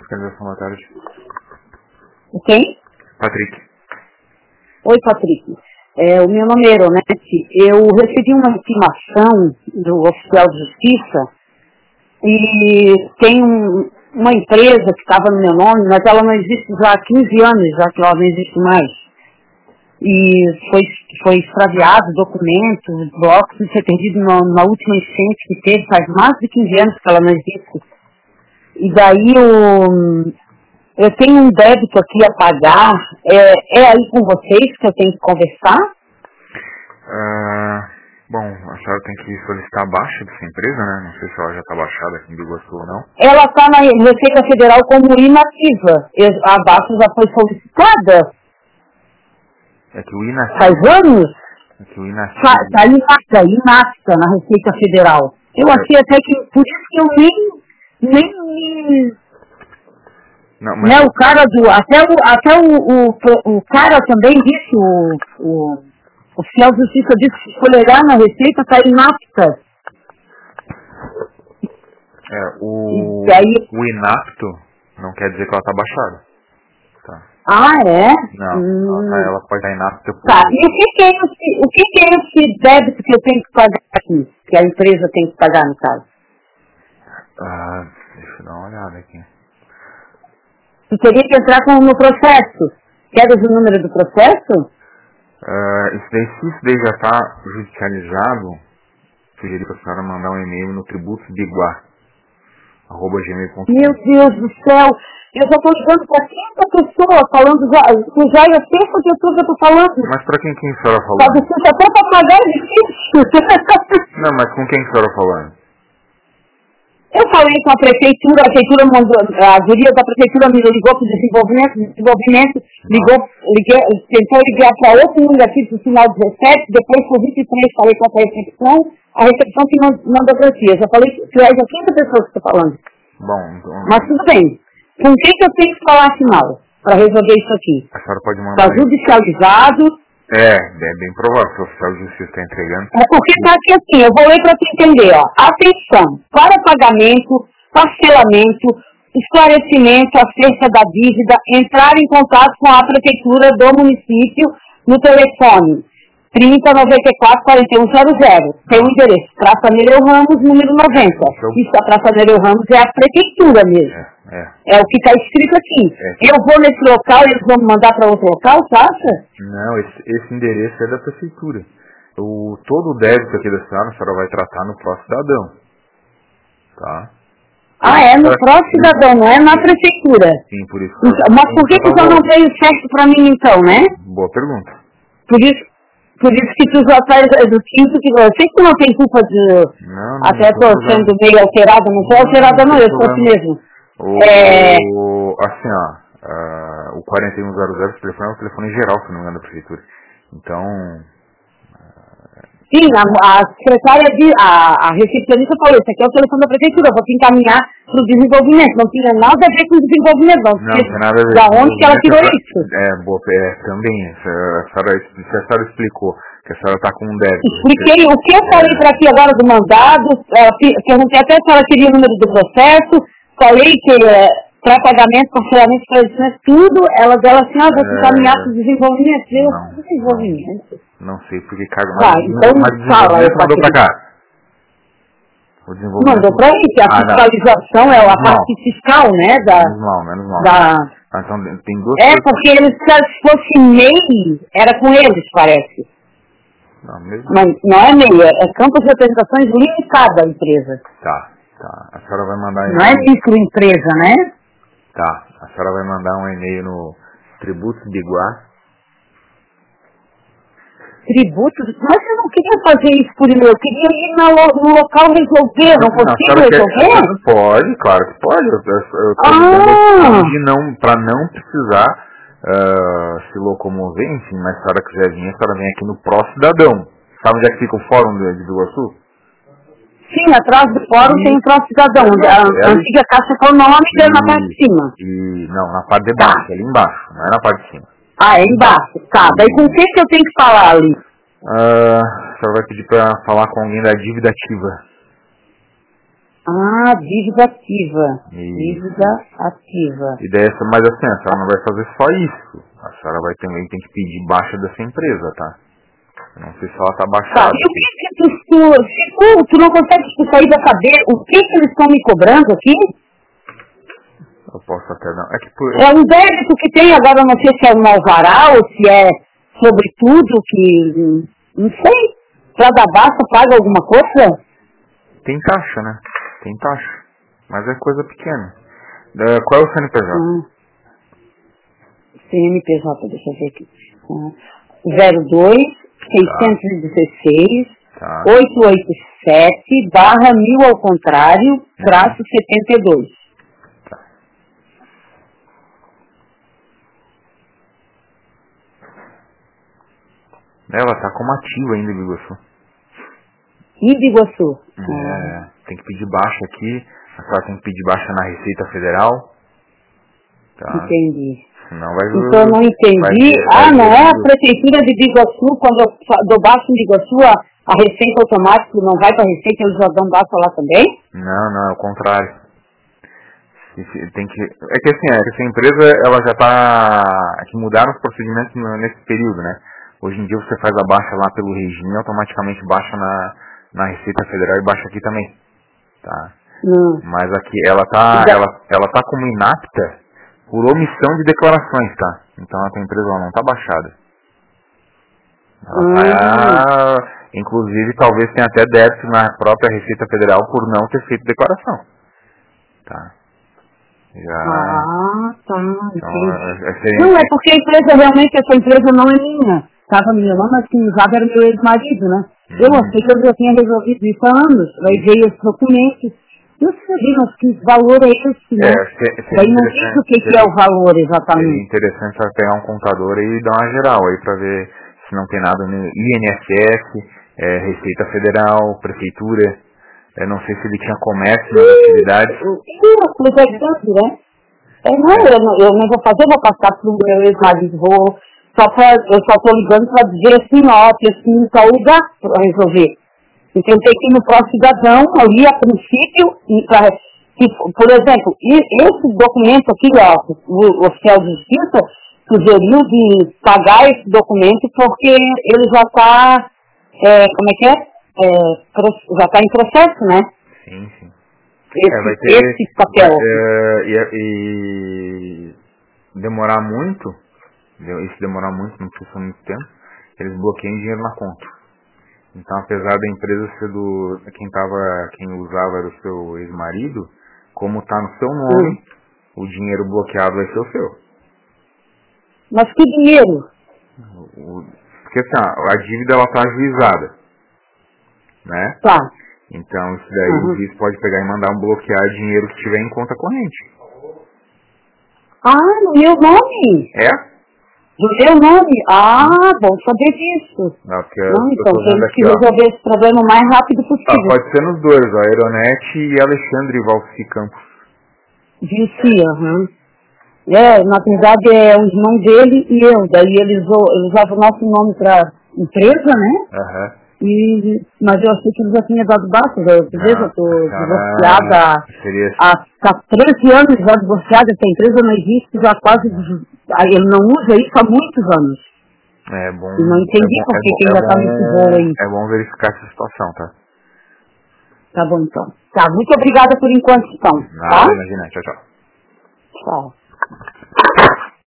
Fiscalização, boa tarde. Quem? Patrick. Oi, Patrick. O meu nome é Eronete. Eu recebi uma intimação do oficial de justiça e tem uma empresa que estava no meu nome, mas ela não existe já há 15 anos, já que ela não existe mais. E foi extraviado documentos, blocos, e foi perdido na última enchente que teve, faz mais de 15 anos que ela não existe. E daí eu tenho um débito aqui a pagar. É aí com vocês que eu tenho que conversar? Bom, a senhora tem que solicitar a baixa dessa empresa, né? Não sei se ela já está baixada aqui em Biguaçu ou não. Ela está na Receita Federal como inativa. A baixa já foi solicitada. É que o inativo... Faz anos? É que o inativo... Está inapta na Receita Federal. Eu achei até que... Por isso que eu nem não, mas... né, o cara do... Até o cara também disse, o oficial de justiça disse que foi olhar na Receita, está inapta. O inapto não quer dizer que ela está baixada. Tá. Ah, é? Não, ela pode estar inapta por... Tá, e o que é esse débito que eu tenho que pagar aqui? Que a empresa tem que pagar, no caso? Deixa eu dar uma olhada aqui. Você teria que entrar no processo. Queres o número do processo? Se isso daí já está judicializado, sugeri para a senhora mandar um e-mail no tributosbiguá@gmail.com. Meu Deus do céu, eu já estou ligando para 30 pessoas falando, já é a sexta pessoa que eu estou falando. Mas para quem a senhora falando? Sabe, você até para pagar é difícil. Não, mas com quem a senhora falando? Eu falei com a prefeitura mandou, a guria da prefeitura me ligou para o desenvolvimento, tentou ligar para outro número aqui do final 17, depois por 23 falei com a recepção que não deu para ti. Eu já falei que tu és a quinta pessoa que está falando. Bom, então... Mas tudo bem. Com quem que eu tenho que falar afinal, para resolver isso aqui? A senhora pode mandar... Está judicializado. É bem provável que o oficial de justiça está entregando. É porque está aqui assim, eu vou ler para te entender, ó. Atenção, para pagamento, parcelamento, esclarecimento acerca da dívida, entrar em contato com a prefeitura do município no telefone 3094-4100. Tem o endereço, Praça Nereu Ramos, número 90. Isso, a Praça Nereu Ramos é a prefeitura mesmo. É o que está escrito aqui. Eu vou nesse local e eles vão me mandar para outro local, você acha? Não, esse endereço é da prefeitura. Todo o débito aqui da senhora, a senhora vai tratar no pró-cidadão. Tá? É no pró-cidadão, não é na prefeitura. Sim, por isso. Mas por que já não veio certo para mim então, né? Boa pergunta. Por isso que tu já faz do quinto que eu sei que tu não tem culpa de... Não, até estou sendo meio alterada, não sou alterada não, eu sou assim mesmo. Assim, o 4100, esse telefone é um telefone geral, se não me engano, da prefeitura. Então... Sim, a secretária, a recepcionista falou, isso aqui é o telefone da prefeitura, vou te encaminhar para o desenvolvimento. Não tinha nada a ver com o desenvolvimento, não. Não tem nada a ver. Da onde que ela tirou isso? Também. Se a senhora explicou que a senhora está com um débito. Expliquei o que eu falei para ti agora do mandado, perguntei até se ela queria o número do processo, falei que para pagamento, parcelamento, esclarecimento, tudo, ela assim, vou te encaminhar para o desenvolvimento. Desenvolvimento. Não sei porque caga mais. Então fala aí, mandou pra cá. O desenvolvimento... Mandou pra isso, a fiscalização é a parte fiscal, né? Menos mal. Então tem duas coisas... porque eles, se fosse MEI, era com eles, parece. Não, mesmo... Mas não é MEI, é Campo de Representações Limitada a empresa. Tá. A senhora vai mandar... Não é microempresa, né? Tá. A senhora vai mandar um e-mail no tributosbiguá. Tributos? Mas eu não queria fazer isso por e-mail, eu queria ir no local resolver, não consigo resolver? Pode, claro que pode. Eu para não precisar se locomover, enfim, mas se a senhora quiser vir, a senhora vem aqui no pró-cidadão. Sabe onde é que fica o fórum de Biguaçu? Sim, atrás do fórum tem o pró-cidadão, a antiga Caixa Econômica na parte de cima. Não, na parte de baixo, ali embaixo, não é na parte de cima. É embaixo. Tá, daí com quem que eu tenho que falar ali? A senhora vai pedir para falar com alguém da dívida ativa. Ah, dívida ativa. Isso. Dívida ativa. E daí, mas assim, a senhora não vai fazer só isso. A senhora vai também ter que pedir baixa dessa empresa, tá? Não sei se ela tá Tá, baixada. e o que tu não consegue sair da cabeça, o que eles estão me cobrando aqui? Eu posso até dar. É que por... É um débito que tem, agora eu não sei se é um alvará ou se é sobre tudo que, não sei, pra dar baixa paga alguma coisa? Tem taxa, né? Tem taxa. Mas é coisa pequena. Qual é o CNPJ? CNPJ, deixa eu ver aqui. 02 616 Tá. 887 barra 1000 ao contrário, traço 72. Ela tá como ativa ainda, Biguaçu. Em Biguaçu. Tem que pedir baixa aqui. A senhora tem que pedir baixa na Receita Federal. Tá. Entendi. Senão vai... Então eu não entendi. Não é a prefeitura de Biguaçu, quando eu dou baixa em Biguaçu, a Receita automática não vai para a Receita, eles já dão baixa lá também? Não, é o contrário. Tem que... É que assim, essa empresa, ela já tá... É que mudaram os procedimentos nesse período, né? Hoje em dia você faz a baixa lá pelo regime, automaticamente baixa na Receita Federal e baixa aqui também. Tá? Mas aqui, ela tá como inapta por omissão de declarações, tá? Então a tua empresa ela não tá baixada. Ela tá, inclusive, talvez tenha até débito na própria Receita Federal por não ter feito declaração. Tá? Tá. Então, não, é porque a empresa, realmente, essa empresa não é minha. Estava me chamando, mas quem usava era meu ex-marido, né? Eu achei que eu já tinha resolvido isso há anos. Aí veio os documentos. Eu sabia, mas que valor é esse, né? Daí não diz o que é o valor exatamente. É interessante pegar um contador e dar uma geral aí pra ver se não tem nada no INSS, Receita Federal, Prefeitura. Eu não sei se ele tinha comércio nas atividades. Mas é grande, né? Eu não vou fazer, vou passar pro meu ex-marido, eu só estou ligando para dizer assim, assim, tal lugar para resolver. Então tem que ir no próximo cidadão, ali a princípio, por exemplo, esse documento aqui, o oficial de justiça sugeriu de pagar esse documento porque ele já está, já está em processo, né? Sim. Esse papel. E demorar muito, isso demorar muito, não precisa muito tempo, eles bloqueiam dinheiro na conta. Então, apesar da empresa ser quem usava era o seu ex-marido, como está no seu nome, o dinheiro bloqueado vai ser o seu. Mas que dinheiro? Porque assim, a dívida ela está ajuizada, né? Tá. Então, isso daí o juiz pode pegar e mandar bloquear dinheiro que tiver em conta corrente. No meu nome? Do meu nome? Bom saber disso. Então temos que resolver esse problema o mais rápido possível. Pode ser nos dois, a Aeronete e Alexandre Valci Campos. Vilci, na verdade é o irmão dele e eu. Daí eles usavam o nosso nome para empresa, né? Mas eu achei que ele já tinha dado baixa. Eu estou divorciada há 13 anos já divorciada. Essa empresa não existe já quase... Ele não usa isso há muitos anos. É bom. E não entendi porque que ainda está nesse bolo aí. É bom verificar essa situação, tá? Tá bom, então. Tá, muito obrigada por enquanto, então. Nada, imagina. Tchau. Tchau.